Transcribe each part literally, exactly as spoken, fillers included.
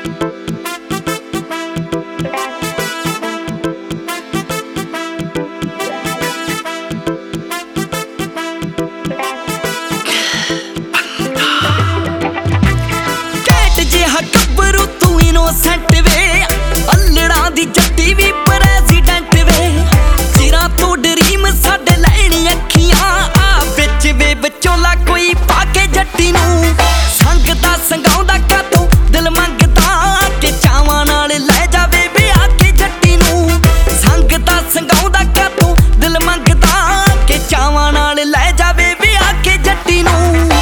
Saint ਵੇ ਅਲੜਾਂ ਦੀ ਜੱਟੀ ਵੀ president ਵੇ ਚਿਰਾਂ ਤੋਂ ਡਰੀਮ ਸਾਡੇ ਲੈਣੀ ਅੱਖੀਆਂ ਆ ਵਿੱਚ ਵੇ ਵਿਚੋਲਾ ਕੋਈ ਪਾ ਕੇ ਜੱਟੀ ਨੂੰ ਸੰਗਦਾ ਸੰਗਾਉਂਦਾ ਕਾਤੋਂ ਦਿਲ ਮੰਗਦਾ ਕਿ ਚਾਵਾਂ ਨਾਲ ਲੈ ਜਾਵੇ ਵਿਆਹ ਕੇ ਜੱਟੀ ਨੂੰ ਸੰਗਦਾ ਸੰਗਾਉਂਦਾ ਕਾਤੋਂ ਦਿਲ ਮੰਗਦਾ ਕਿ ਚਾਵਾਂ ਨਾਲ ਲੈ ਜਾਵੇ ਵਿਆਹ ਕੇ ਜੱਟੀ ਨੂੰ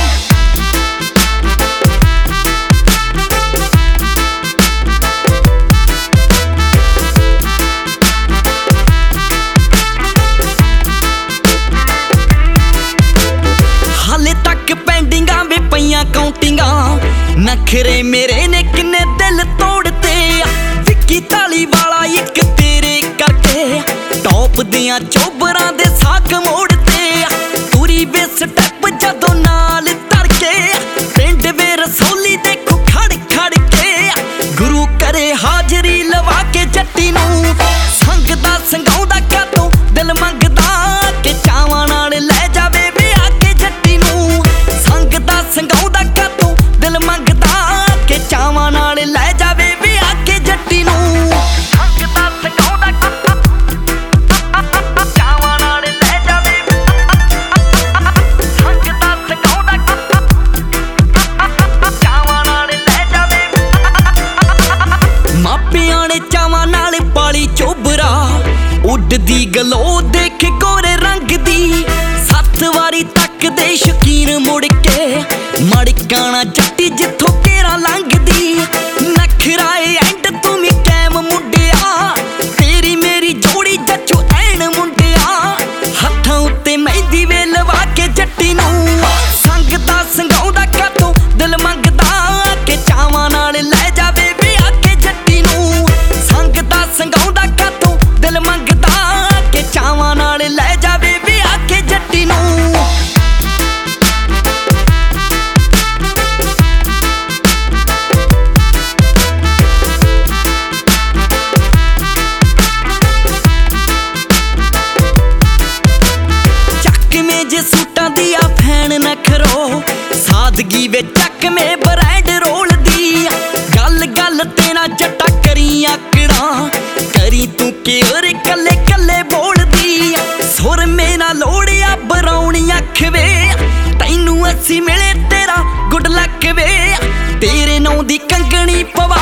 ਪੈਂਡਿੰਗਾਂ ਵੇ ਪਈਆਂ ਕਾਉਂਟਿੰਗਾਂ ਨਖਰੇ ਮੇਰੇ ਨੇ ਕਿੰਨੇ ਦਿਲ ਤੋੜਤੇ ਵਿੱਕੀ ਢਾਲੀ ਵਾਲਾ ਇੱਕ ਤੇਰੇ ਕਰਕੇ ਟੌਪ ਦੀਆਂ ਚੋਬਰਾਂ ਦੇ ਸਾਕ ਮੋੜਤੇ ਪੂਰੀ ਵੇ ਸਟੈਪ ਜਦੋਂ ਨਾਲ ਧਰ ਕੇ ਪਿੰਡ ਵੇ ਰਸੋਲੀ ਦੇਖੋ ਖੜ ਖੜ ਕੇ ਗੁਰੂ ਕਰੇ ਹਾਜ਼ਰੀ ਲਵਾ ਕੇ ਜੱਟੀ ਨੂੰ ਸੰਗਦਾ ਸੰਗਾਉਂਦਾ ਕਾਤੋਂ ਦਿਲ ਮੰਗਦਾ ਕਿ ਚਾਵਾਂ ਨਾਲ ਲੈ ਜਾਵੇ ਵਿਆਹ ਕੇ ਜੱਟੀ ਨੂੰ ਸੰਗਦਾ ਸੰਗਾਉਂਦਾ ਕਾਤੋਂ ਦਿਲ ਮੰਗਦਾ ਕਿ ਚਾਵਾਂ ਨਾਲ ਲੈ ਜਾਵੇ ਵਿਆਹ ਕੇ ਜੱਟੀ ਨੂੰ ਸੰਗਦਾ ਸੰਗਾਉਂਦਾ ਚਾਵਾਂ ਨਾਲ ਲੈ ਜਾਵੇ ਸੰਗਦਾ ਸੰਗਾਉਂਦਾ ਚਾਵਾਂ ਨਾਲ ਲੈ ਜਾਵੇ ਮਾਪਿਆਂ ਨੇ ਚਾਵਾਂ ਨਾਲ ਪਾਲੀ ਚੋਬਰਾ ਉੱਡਦੀ ਗਲੋ ਦੇਖ ਗੋਰੇ ਰੰਗ ਦੀ ਸੱਤ ਵਾਰੀ ਤੱਕਦੇ ਸ਼ਕੀਨ ਮੁੜ ਕੇ ਮੜਕਾਣਾ ਜੱਟੀ ਜਿੱਥੋਂ ਕੇਰਾ ਲੰਘਦੀ ਨਖਰਾਏ ਐਂਡ ਤੂੰ ਵੀ ਕੈਮ ਮੁੰਡਿਆ ਤੇਰੀ ਮੇਰੀ ਜੋੜੀ ਜੱਚੂ ਐਨ ਮੁੰਡਿਆ ਹੱਥਾਂ ਉੱਤੇ ਮਹਿੰਦੀ ਵੇ ਲਵਾ ਕੇ ਜੱਟੀ ਨੂੰ ਸੰਗਦਾ ਸੰਗਾਉਂਦਾ ਕਾਤੋਂ ਦਿਲ ਮੰਗਦਾ ਕਿ ਚਾਵਾਂ ਨਾਲ ਲੈ ਜਾਵੇ ਵਿਆਹ ਕੇ ਜੱਟੀ ਨੂੰ ਸੰਗਦਾ ਸੰਗਾਉਂਦਾ ਕਾਤੋਂ ਦਿਲ ਮੰਗਦਾ ਕਿ ਚਾਵਾਂ ਨਾਲ ਲੈ ਜਾਵੇ ਵਿਆਹ ਕੇ ਜੱਟੀ ਨੂੰ ਸੂਟਾਂ ਦੀ ਆ ਫੈਨ ਨਖਰੋ ਸਾਦਗੀ ਵੇ ਚੱਕਵੇਂ ਬ੍ਰਾਂਡ ਰੋਲਦੀ ਗੱਲ ਗੱਲ ਤੇ ਨਾ ਜੱਟਾ ਕਰੀ ਆਕੜਾਂ ਕਰੀ ਤੂੰ ਕਿਉਰ ਕੱਲੇ ਕੱਲੇ ਬੋਲਦੀ ਸੁਰ ਮੇਰਾ ਲੋੜਿਆ ਬਰਾਉਣੀ ਅੱਖ ਵੇ ਤੈਨੂੰ ਅਸੀਂ ਮਿਲੇ ਤੇਰਾ ਗੁੱਡ ਲੱਕ ਵੇ ਤੇਰੇ ਨਾਂ ਦੀ ਕੰਗਣੀ ਪਵਾ